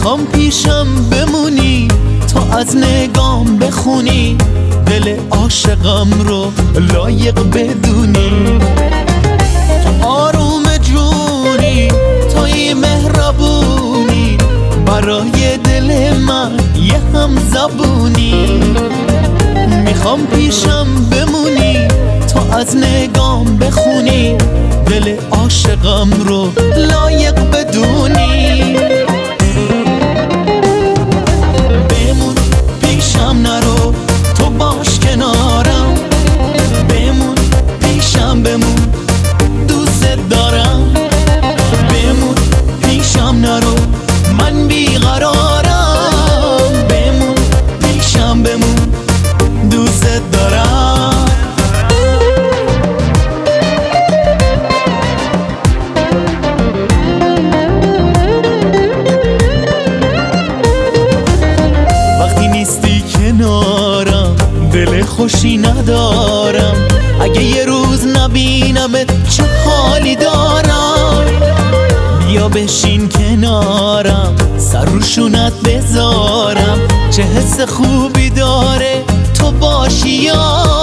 میخوام پیشم بمونی، تو از نگام بخونی، دل عاشقم رو لایق بدونی. تو آروم جونی، توی مهربونی، برای دل من یه هم زبونی. میخوام پیشم بمونی، تو از نگام بخونی، دل عاشقم رو لایق بدونی. بمون پیشم نرو، تو باش کنارم، بمون پیشم بمون، دوست دارم. بمون پیشم نرو، من بیقرارم، بمون پیشم بمون، دوست دارم. وقتی نیستی کنارم دل خوشی ندارم، اگه یه روز نبینمت چه حالی دارم. بیا بشین کنارم، سر رو شونت بذارم، چه حس خوبی داره تو باشی یارم.